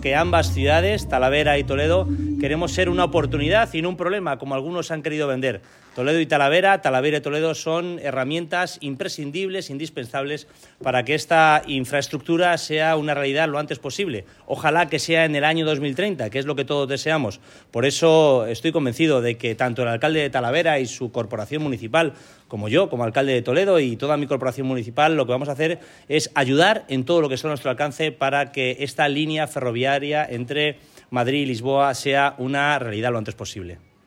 Que ambas ciudades, Talavera y Toledo, queremos ser una oportunidad y no un problema, como algunos han querido vender. Toledo y Talavera y Toledo son herramientas imprescindibles, indispensables para que esta infraestructura sea una realidad lo antes posible. Ojalá que sea en el año 2030, que es lo que todos deseamos. Por eso estoy convencido de que tanto el alcalde de Talavera y su corporación municipal, como yo, como alcalde de Toledo y toda mi corporación municipal, lo que vamos a hacer es ayudar en todo lo que está a nuestro alcance para que esta línea ferroviaria entre Madrid y Lisboa sea una realidad lo antes posible.